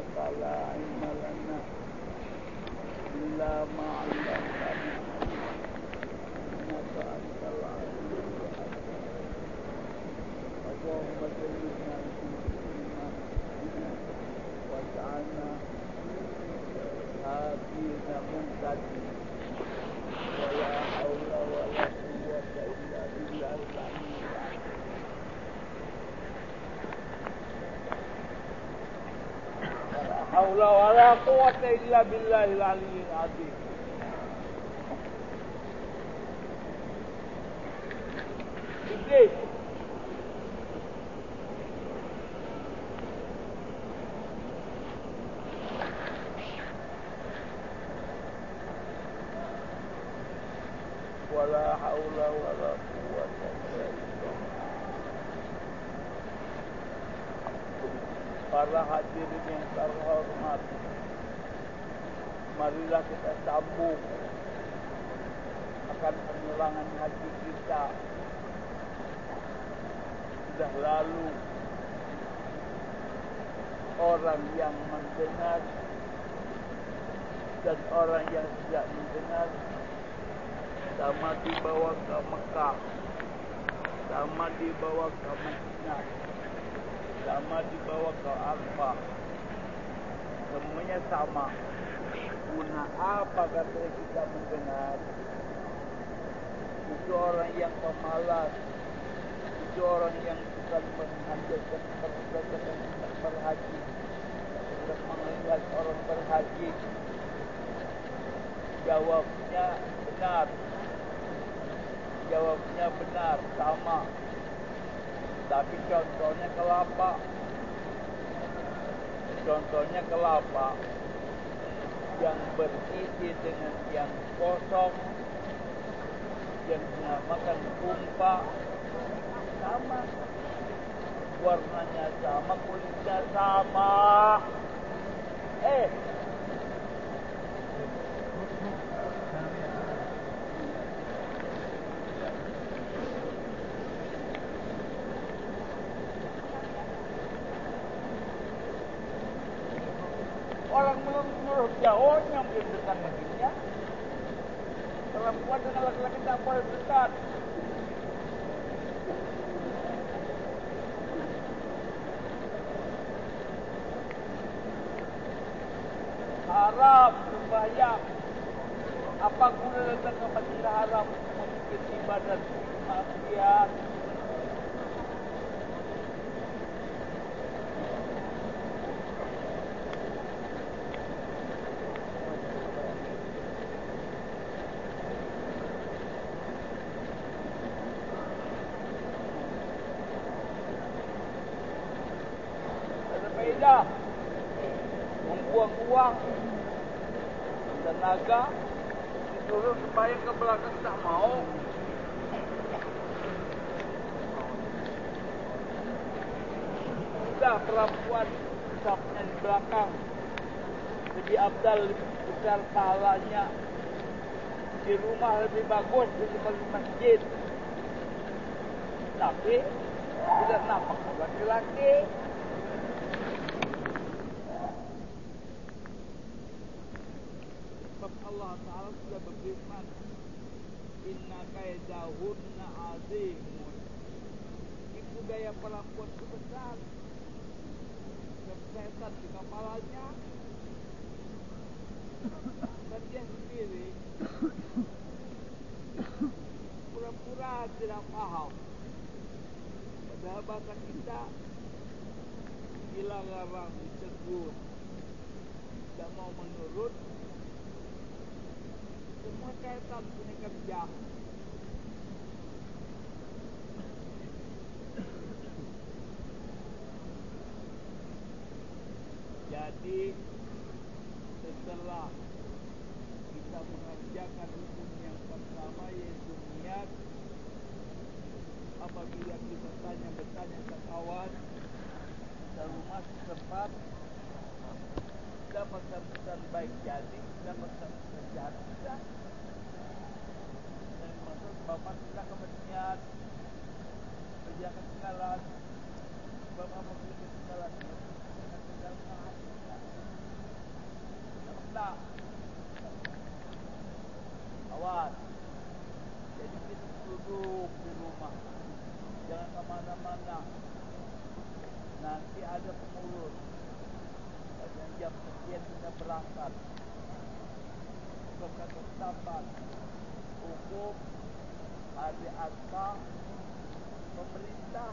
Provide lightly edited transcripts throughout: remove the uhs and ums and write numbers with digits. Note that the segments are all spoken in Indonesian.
لا علم لنا إلا ما علمتنا إنك أنت العليم الحكيم اللهم جلبنا بالإيمان واجعلنا هادين مهتدين ولا حول ولا قوة إلا بالله العلي العظيم. ولا حول ولا قوة إلا بالله العلي العظيم. Iblis wala haula wala quwwata illa billah. Para hadirin yang terhormat, marilah kita sambung akan penyulangan haji kita. Sudah lalu orang yang mendengar dan orang yang tidak mendengar sama dibawa ke Mekah, sama dibawa ke Madinah, sama dibawa ke Arafah. Semuanya sama. Guna apa katanya kita mendengar? Itu orang yang pemalas, itu orang yang bukan menghadirkan perbuatan berhaji, untuk melihat orang berhaji. Jawabnya benar. Jawabnya benar, sama. Tapi contohnya kelapa. Contohnya kelapa yang berisi dengan yang kosong, yang dinamakan kumpa, sama. Warnanya sama, kulitnya sama. Orang menurut jauh yang dekat negerinya, perempuan dengan laki-laki tak boleh dekat. Haram sembahyang. Apa guna datang ke Masjidil Haram untuk membuat ibadat maksiat? Ada membuang uang, tenaga, disuruh sembahyang ke belakang tak mau. Sudah perempuan safnya di belakang, lebih abdal, lebih besar pahalanya. Di rumah lebih bagus daripada di masjid. Tapi tidak nampak laki-laki. Allah Ta'ala sudah berfirman, inna kaidahunna azimun. Tipu daya perempuan itu besar. Setan di kepalanya, dan dia sendiri pura-pura tidak paham. Padahal bahasa kita dilarang, ditegur, tidak mau menurut. Semua syaitan punya kerja. Jadi setelah kita mengerjakan rukun yang pertama, yaitu niat, apabila kita bertanya ke kawan dan rumah sempat dapat sambutan baik, jadi dapat sambutan jahat tidak. Dan maksud bapak kita kebersihan, kerjakan segala, bapak mau ketinggalan, jangan tinggal Nah, awas. Jadi kita duduk di rumah, jangan kemana-mana. Nanti ada pengurus. Dan jam sekian sudah berangkat. Bukan ketetapan hukum hari asal pemerintah.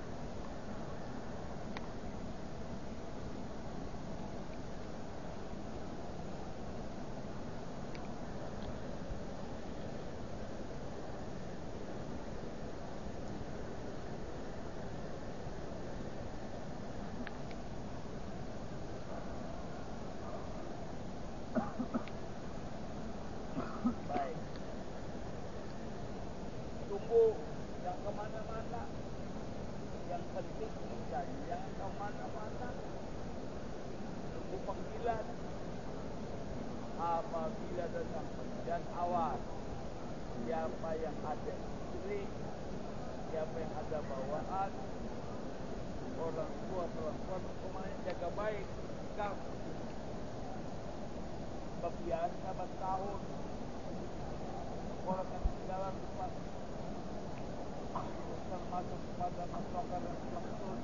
Baik. Tunggu, yang kemana-mana. Yang penting kita jangan kemana-mana. Tunggu panggilan. Apabila datang panggilan, awas. Siapa yang ada istri, siapa yang ada bawaan, orang tua perempuan semuanya jaga baik. Kang, kebiasa bertahun. Orang yang jalan rumah termasuk pada masyarakat dan maksud.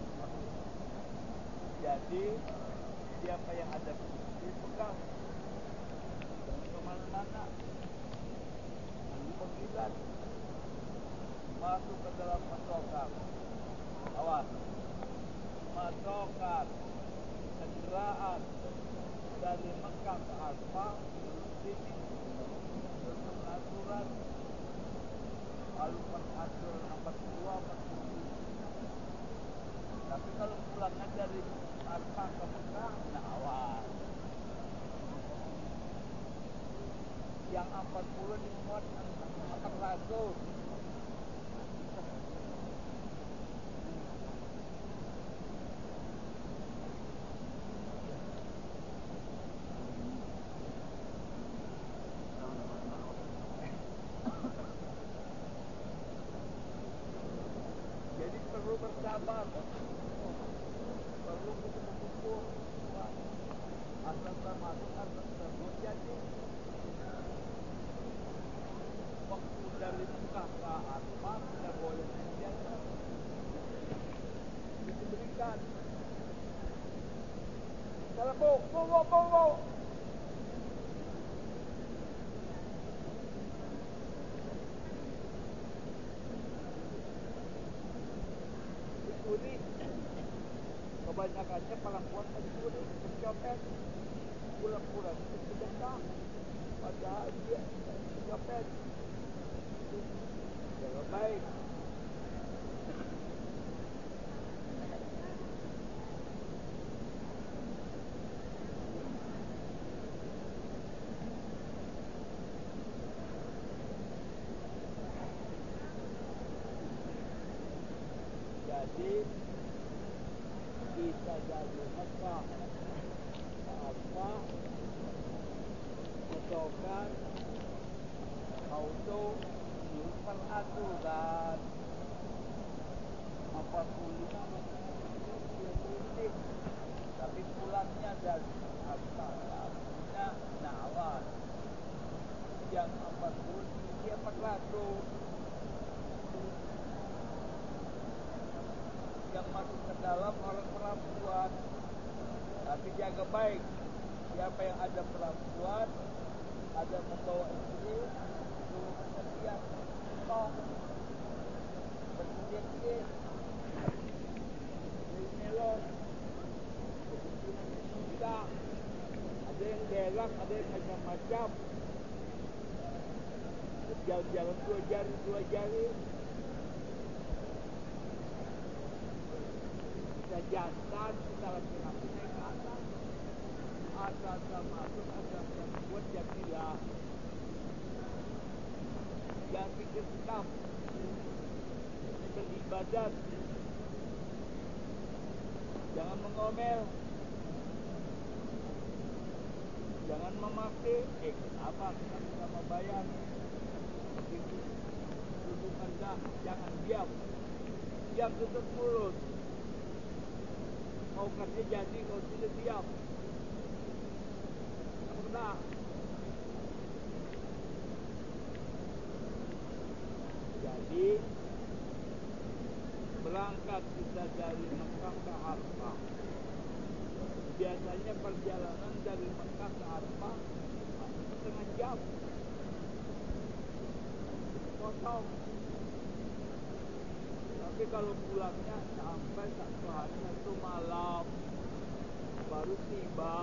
Jadi siapa yang ada di pegang jangan kemana-mana. Di panggilan masuk ke dalam masyarakat. Awas, masyarakat kendaraan dari Mekah ke Arfah sini pengaturan lalu pengaturan 42-43. Tapi kalau pulangnya dari Arfah ke Mekah, nah awas. Yang 40 dimuat 400. Jadi perlu bersabar, perlu kumpul-kumpul, asal termasuk asal tersebut. Jadi waktu dari Mekah ke Arfah tidak boleh menjaga, diberikan. Kalau bawa. Dicuri, kebanyakannya perempuan mencuri, mencopet, pura-pura itu sedekah, padahal dia mencopet. Jaga baik. Jadi kita dari Mekah apa mencokan auto menurut peraturan 45 menit, tapi pulangnya dari Arfah nah awas. Yang 40 dia 400. Yang masuk ke dalam orang perempuan, tapi jaga baik. Siapa yang ada perempuan, ada membawa istri, suruh bersedia, tong, bersedia, beli melon, kebetulan bisa. Ada yang berak, ada yang macam-macam. Jalan-jalan dua jari. Kita jantan, kita laki-laki naik ke atas. Asal masuk, asal buat jadilah. Jangan pikir sedap. Ini beribadat. Jangan mengomel. Jangan memaki. Kenapa? Kita bisa membayar. Duduk rendah, jangan diam. Diam tutup mulut. Mau kerja jadi, kalau tidak diam. Tak pernah. Jadi berangkat kita dari Mekah ke Arfah. Biasanya perjalanan dari Mekah ke Arfah setengah jam. Kosong. Tapi kalau pulangnya sampai satu hari satu malam baru tiba.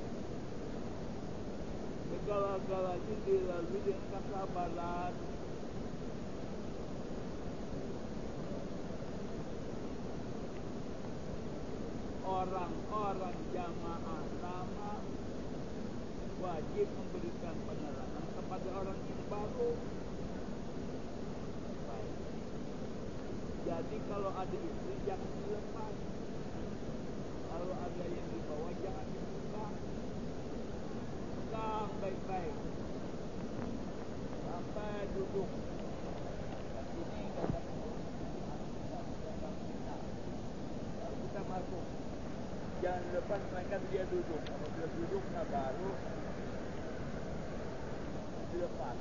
Segala-galanya dilalui dengan kesabaran. Orang-orang jamaah lama wajib memberikan penerangan kepada orang yang baru. Baik. Jadi kalau ada istri jangan dilepas. Kalau ada yang dibawa jangan dibuka. Pegang baik-baik sampai duduk. Ini kata kalau kita masuk jangan lepas, mereka dia duduk. Kalau dia duduk, nah baru dilepas.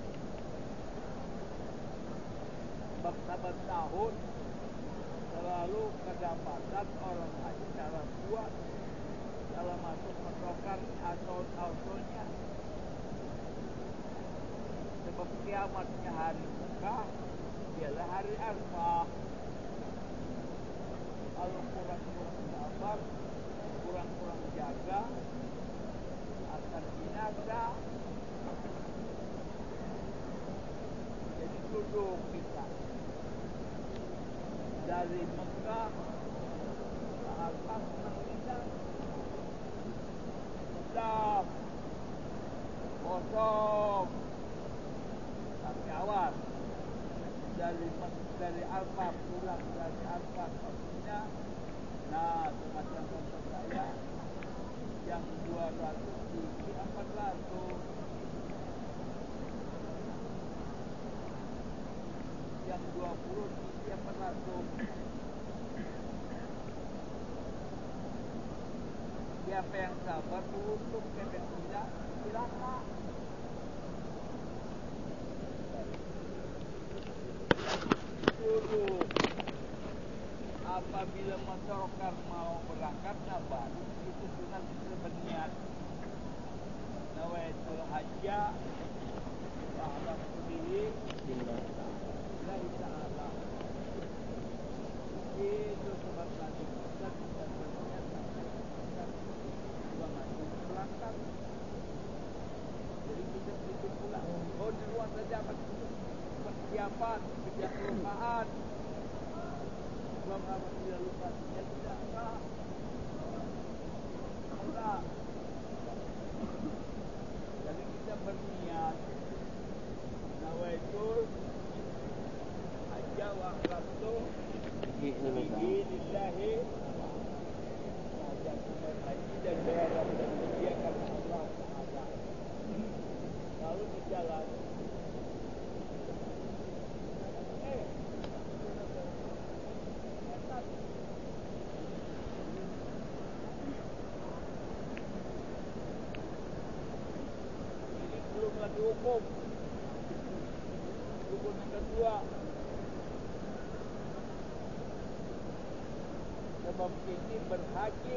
Sahabat tahun selalu kedapatan orang haji cara buat kalau masuk motokan atau autonya. Sebab kiamatnya hari Mekah ialah hari Arfah. Kalau kurang-kurang sabar, kurang-kurang jaga, akan binasa. Jadi duduk kita dari Mekah ke Arfah mengindah sedap, kosong. Tapi awas dari Arfah pulang dari Arfah ke Mina. Nah, semacam contoh saya yang 200 diisi 400, yang 20 diisi 400. Siapa yang sabar untuk siapa yang tidak silakan. Dulu apabila masyarakat mau berangkat, nah baru itu sunat kita berniat nawaitul hajja wa ahramtu bihi lillahi ta'ala. Itu sebab Nabi kita tidak berniat sampai kita maju berangkat. Jadi kita begitu pulang. Oh, di luar saja persiapan, kelupaan. Sebab apabila lupa dia tidak sah. Enggak. Jadi kita berniat nawaitul hajja wa ahramtu bihi lillahi. Hajat berhaji dan berharap dan setia karena Allah Ta'ala. Lalu berjalan. Ini belum lagi hukum. Hukum yang kedua. Sebab ini berhaji.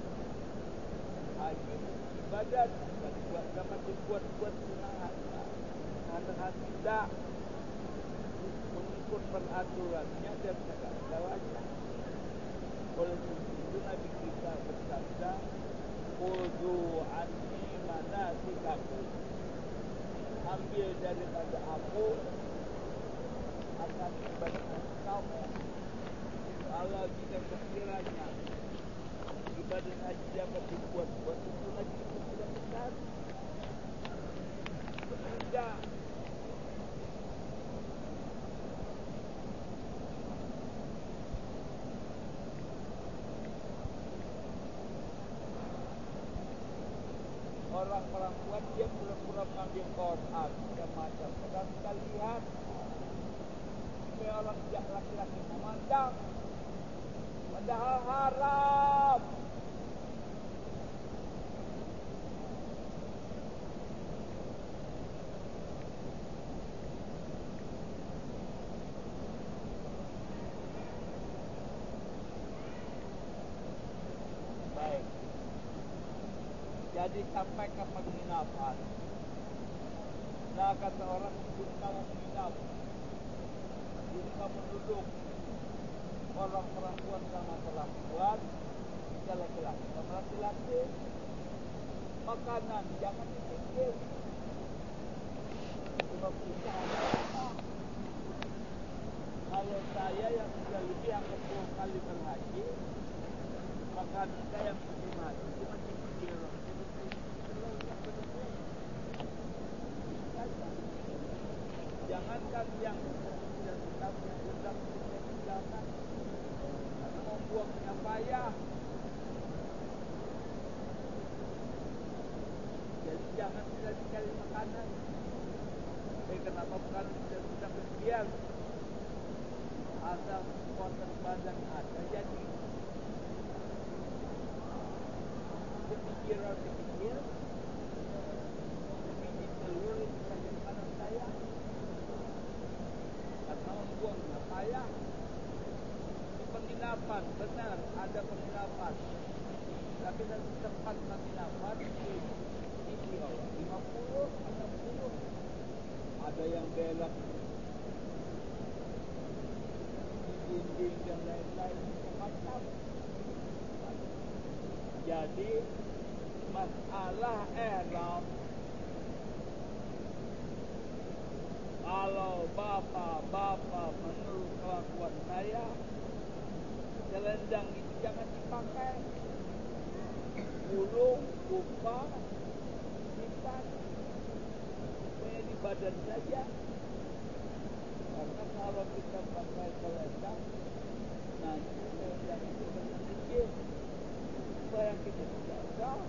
Haji ibadat. Buat zaman dibuat-buat sunat. Mengatakan tidak. Mengikut peraturannya dan segala-galanya. Oleh itu Nabi kita bersabda, "Khudhu anni manasikakum." Ambil daripada aku akan ibadah kamu. Kalau jika sekiranya ibadah haji dapat dibuat-buat, itu haji itu tidak benar. Tidak. Orang perempuan dia pura-pura mengambil Quran macam-macam. Padahal kita lihat supaya orang laki-laki memandang. Padahal haram. Jadi sampai ke penginapan. Nah kata orang sebelum kamu menginap, ini kamu duduk orang perempuan sama perempuan, kita laki-laki sama laki-laki. Makanan jangan dipikir. Sebab kita apa? Kalau saya yang sudah lebih yang 10 kali berhaji, makanan saya yang sebelum haji cuma dipikir. Jangankan yang sedang tinggalkan, atau mau buangnya payah. Jadi jangan tidak dicari makanan. Kenapa makanan tidak berbiar? Asal kekuatan badan ada jadi. Dipikir, biji telur itu saja makanan saya. Karena membuangnya payah. Di penginapan, benar ada penginapan. Tapi dari tempat penginapan isi orang 50, 60. Ada yang belak di dinding dan lain-lain macam. Jadi masalah ihram, kalau bapak menurut kelakuan saya, selendang itu jangan dipakai. Gulung, buka, simpan, supaya di badan saja. Karena kalau kita pakai selendang, nanti selendang itu sedikit. Supaya kita tidak tahu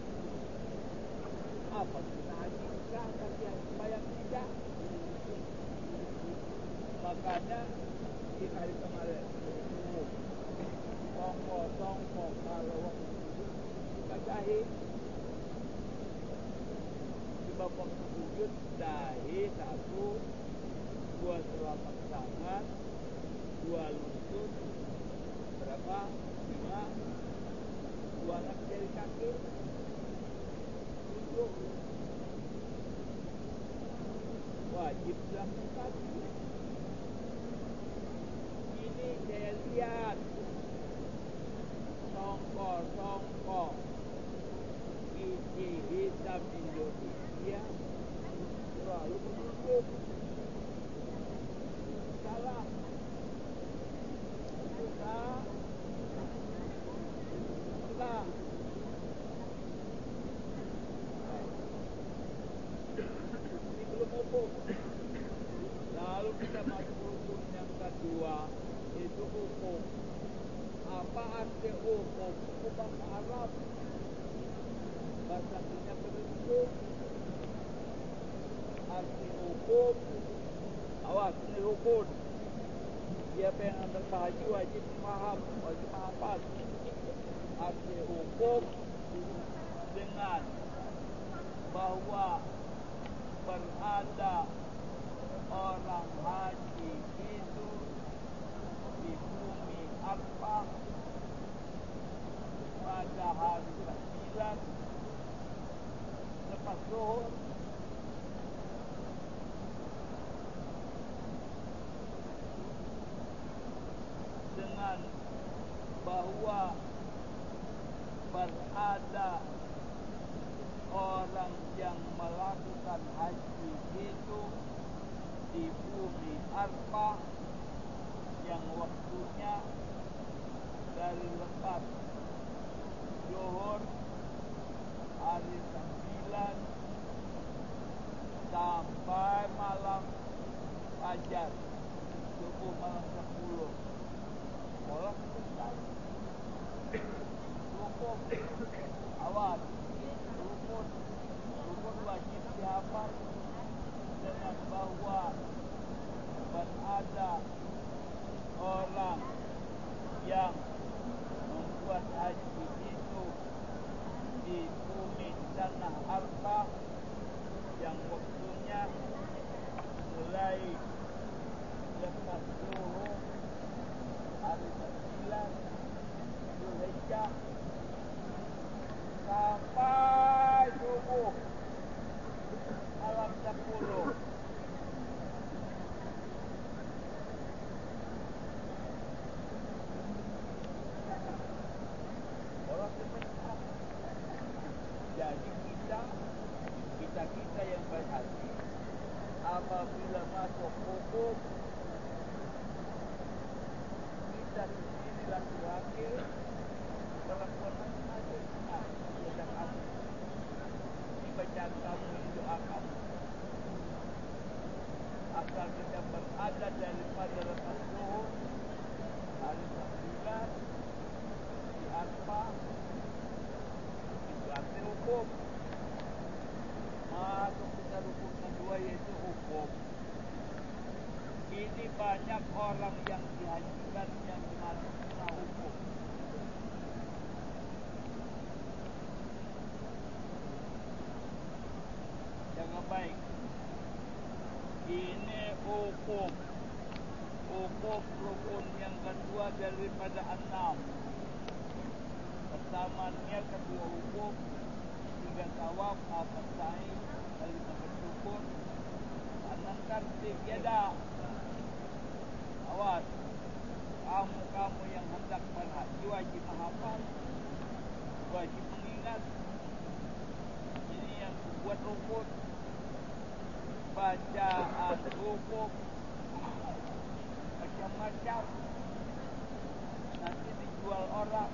apa kita hajikan, tapi supaya tidak. Makanya di hari kemarin, tongkol kalau waktu kita jahit, sebab waktu sujud dahi 1, 2 telapak tangan, 2 lutut, berapa? 5, 2 anak jari kaki, 7. Wajib dilakukan. Ini saya lihat songkok isi hitam Indonesia selalu menunduk. Salah. Enggak. Ini belum hukum. Lalu kita masuk hukum yang kedua, itu hukum. Apa arti hukum? Hukum bahasa Arab. Bahasa Indonesia prinsip. Arti hukum. Awas, ini rukun. Siapa yang hendak berhaji wajib memaham, wajib menghafal. Arti hukum dengan bahwa berada orang haji itu di bumi Arafah pada hari ke-9 lepas zuhur dengan bahwa berada orang yang melakukan haji itu di bumi Arafah yang waktunya dari lepas zuhur hari ke-9 sampai malam fajar, subuh malam 10. Orang selesai. Rukun. Awas. Rukun wajib dihafal dengan bahwa berada orang yang membuat haji itu di bumi tanah Arafah yang waktunya mulai lepas zuhur hari ke-9 Zulhijjah sampai untuk hukum kita sendiri laki-laki perempuan masing-masing sudah kamu di bacaan kamu, di doa kamu agar kita berada daripada lepas zuhur hari 9 di Arfah. Itu arti hukum. Masuk kita rukun kedua yaitu hukum. Ini banyak orang yang dihajikan yang mati kena hukum. Jangan baik. Ini hukum. Hukum rukun yang kedua daripada 6. Pertamanya kedua hukum, 3 tawaf, 4 sa'i, 5 bersyukur, 6 tartib. Tiada. Awas, kamu yang hendak berhaji wajib menghafal, wajib mengingat. Ini yang buat rukun. Bacaan hukum macam-macam, nanti dijual orang.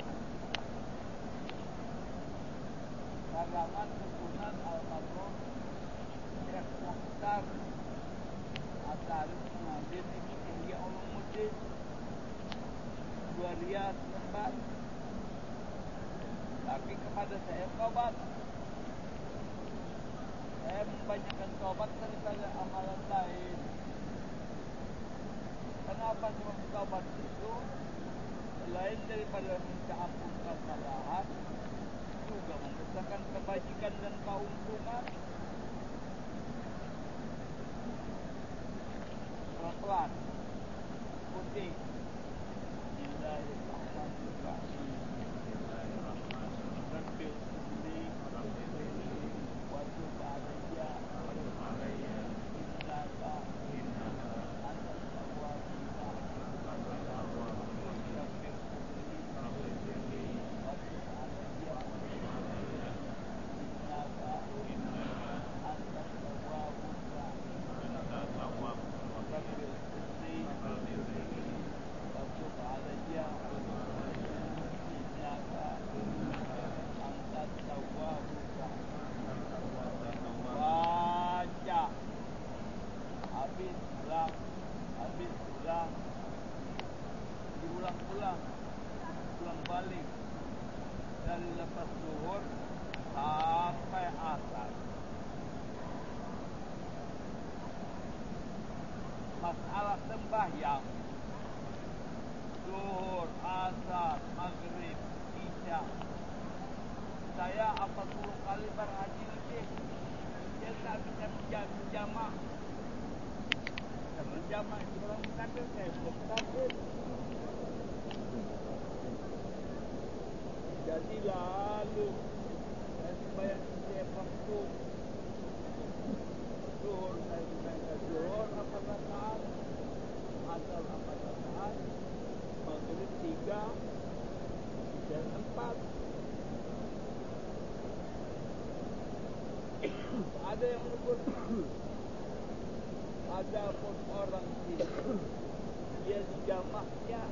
Karangan Sunan Al-Madrun Syekh Mukhtar Atarif mengambil ini Ihya Ulumuddin 2 riyad lembar. Tapi kepada saya tobat. Saya membanyakkan tobat daripada amalan lain. Kenapa sebab tobat itu selain daripada minta ampun kesalahan, juga mendatangkan kebajikan dan keuntungan. Pelan-pelan putih. Bismillahirrahmanirrahim. Rabbil Ghafir wa tub alayya innaka antat tawwabur rahim. Baca habis ulang diulang-ulang, ulang balik dari lepas zuhur sampai asar. Masalah sembahyang zuhur, asar, maghrib, isya, saya 40 kali berhaji lebih. Dia tak bisa menjamak. Menjamak itu orang kafir, saya belum kafir. Jadi lalu saya sembahyang setiap waktu. Zuhur saya sembahyang zuhur 4 rakaat, asar 4 rakaat, maghrib 3, isya 4. Ada yang menyebut ada pun orang sini dia dijamaknya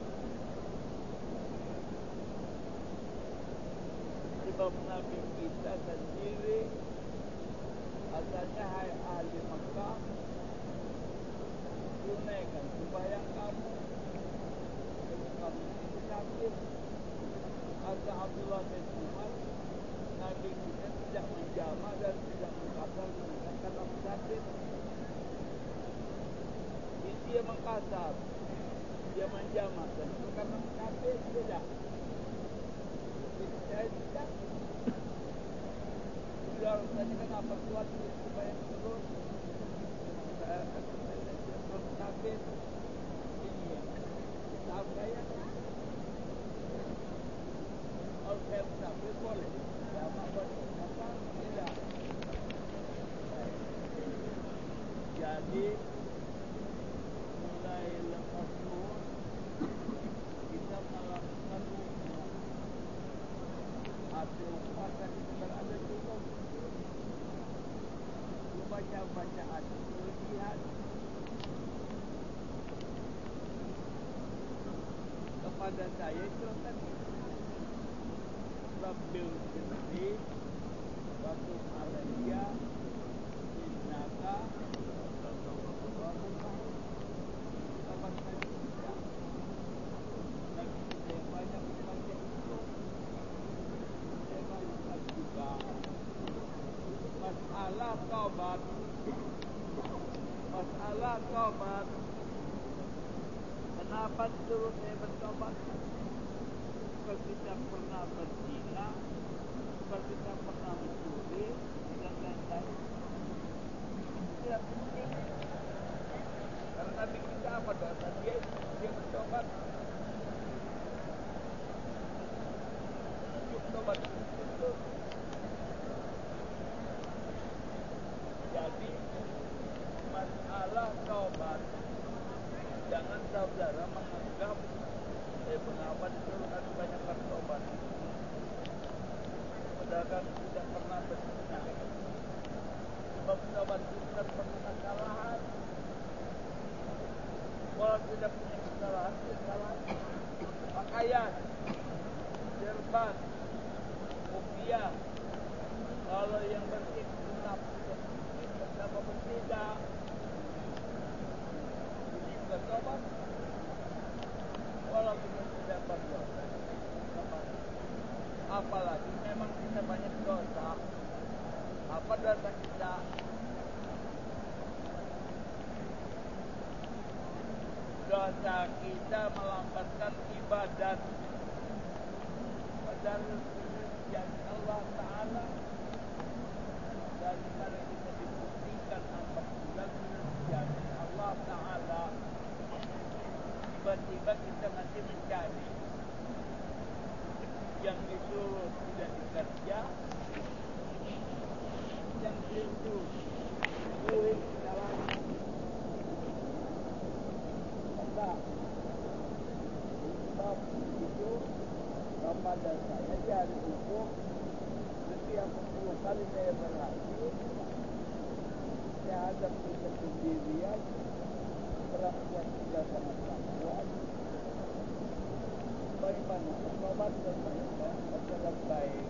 sebab Nabi kita sendiri asalnya hai ahli Makkah, tunaikan sembahyang kamu sebab kamu sakit. Kata Abdullah bin Umar, Nabi kita tidak menjamak dan tidak mengkasar menunjukkan kamu sakit. Dia mengkasar, dia menjamak dan itu karena kafir tidak. Saya tidak. Beliau tadi kenapa kuat supaya turun? Saya akan belum kafir. Ini ya. Tahu saya. Kalau saya kafir boleh. Jamak boleh. Maka tidak. Jadi mulai lepas zuhur kita melakukan wudu. Arti puasa itu berada cukup. Baca bacaan kelebihan kepada saya itu tadi Rabbil Jibri Waktu Alaiya Innaka Kapan tadi tidak lagi saya banyak membaca itu saya banyak juga masalah taubat kenapa disuruh saya bertobat? Kalau kita pernah berzina, kalau kita pernah mencuri dan lain-lain, tidak penting. Karena Nabi kita apa dosa dia bertobat. Dia bertobat itu. Jadi masalah taubat, jangan saudara menganggap mengapa disuruh kami banyak bertobat. Padahal kami tidak pernah berzina. Sebab taubat itu tidak pernah kesalahan. Walau tidak punya kesalahan, pakaian, serban, kopiah. Kalau yang bersih tetap betapa berbeda. Ini bertobat. Walau kita tidak berdosa, apalagi memang kita banyak dosa. Apa dosa kita? Dosa kita melambatkan ibadat. Padahal yang Allah Ta'ala dari mana kita dibuktikan 4 bulan yang Allah Ta'ala tiba-tiba kita masih mencari yang disuruh tidak dikerja, yang disuruh duit dalam maka sebab itu kepada saya di hari hukum setiap 10 kali saya berhaji saya hadap kita sendirian perempuan sudah sangat kuat. Bagaimana bertobat dan adalah baik,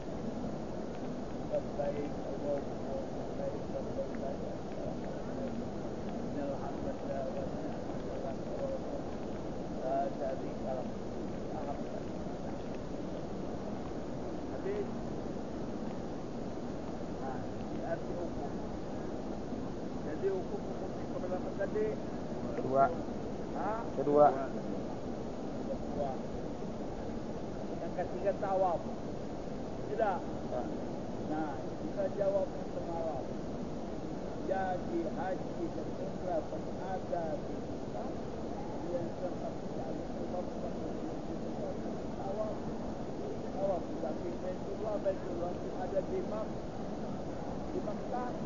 baik Allah baik berbaik. Alhamdulillah dari dalam paham. Habis, di arti hukum. Jadi hukum itu berapa tadi? Kedua. Yang ketiga tawaf. Tidak. Nah, kita jawab semalam. Jadi haji dan umrah ada di kita yang sempat sekali sebab tawaf. Tapi Baitullah ada di Makkah.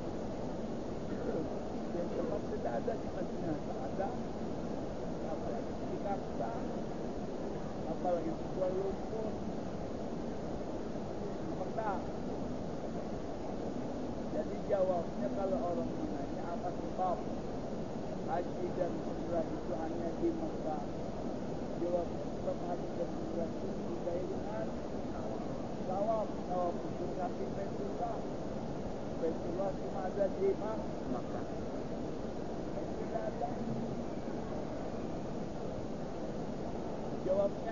Yang sempat tidak ada di Madinah, ada. Apalagi di Jakarta, apalagi di Kuala Lumpur, Mekah. Jadi jawabnya kalau orang menanya apa sebab haji dan umrah itu hanya di Mekah, jawabnya sebab haji dan umrah itu didai dengan tawaf itu tapi Baitullah cuma ada di Mekah. Tidak ada. Jawabnya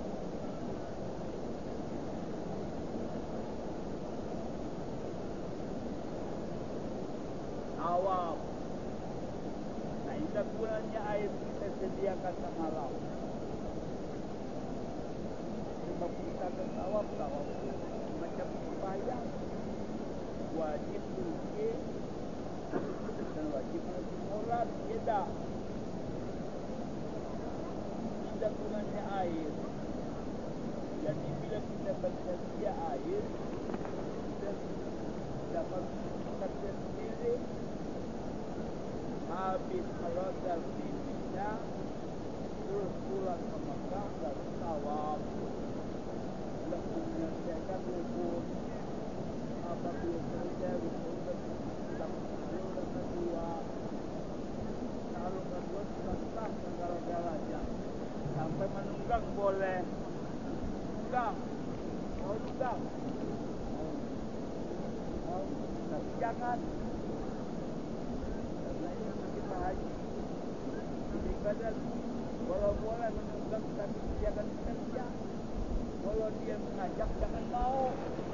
awam. Nah, itu gunanya air kita sediakan semalam. Sebab kita tawaf macam sembahyang, wajib rukun dan wajib murad. Tidak. Tidak gunanya air. Jadi bila kita bersedia air, kita dapat kerja sendiri. Habis melontar di Mina, terus pulang ke Mekah dan tawaf. Lalu menyelesaikan rukun. Apabila selesai rukun yang kedua, kalau kedua sudah sah segala-galanya. Sampai menunggang bola lugang. Mau lugang. Tapi jangan. Karena ini kita haji. Daripada bola-bola menugang tapi jangan kerja. Kalau dia mengajak jangan mau.